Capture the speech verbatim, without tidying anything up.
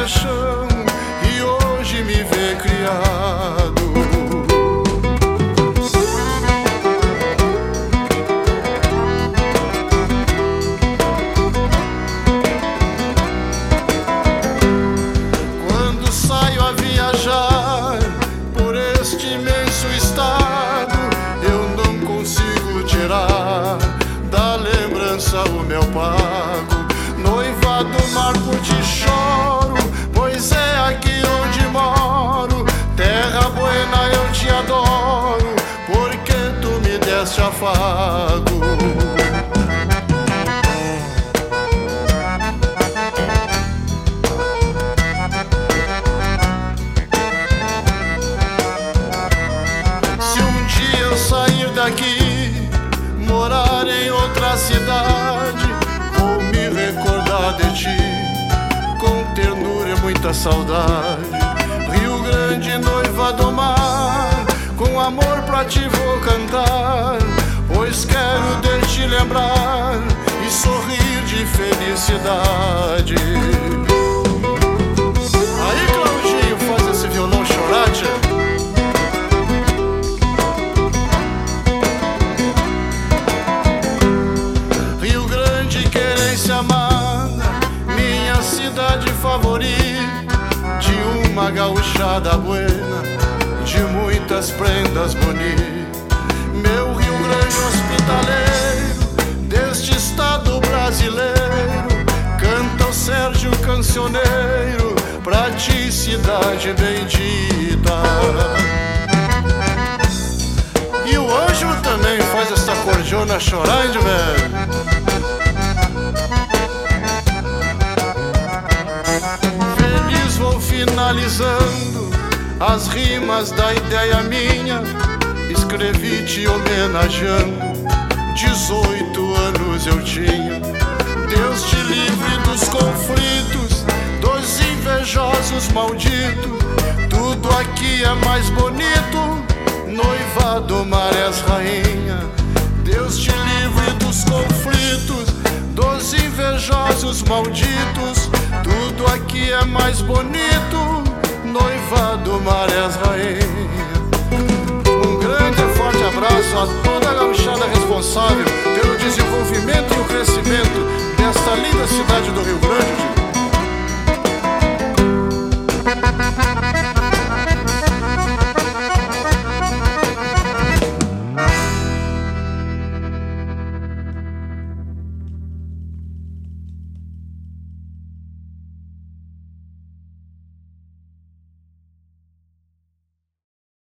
chão e hoje me vê criado. Quando saio a viajar por este imenso estado, eu não consigo tirar da lembrança o meu pago. Noivado marco de choro, pois é aqui onde moro. Terra buena, eu te adoro, porque tu me deste afago. Se um dia eu sair daqui, morar em outra cidade, vou me recordar de ti com ternura e muita saudade. Rio Grande, noiva do mar, com amor pra ti vou cantar, pois quero de te lembrar e sorrir de felicidade. Aí, Claudinho, faz esse violão chorar, tia. Minha cidade favorita, de uma gauchada buena, de muitas prendas bonitas. Meu Rio Grande hospitaleiro, deste estado brasileiro, canta o Sérgio Cancioneiro, pra ti cidade bendita. E o Ângelo também faz essa cordiona chorar, hein, velho? Vou finalizando as rimas da ideia minha, escrevi te homenageando. Dezoito anos eu tinha. Deus te livre dos conflitos, dos invejosos malditos. Tudo aqui é mais bonito, noiva do marés rainha. Deus te livre dos conflitos, dos invejosos malditos. Tudo aqui é mais bonito, noiva do marés rainha. Um grande e forte abraço a toda a gauchada responsável pelo desenvolvimento e o crescimento desta linda cidade do Rio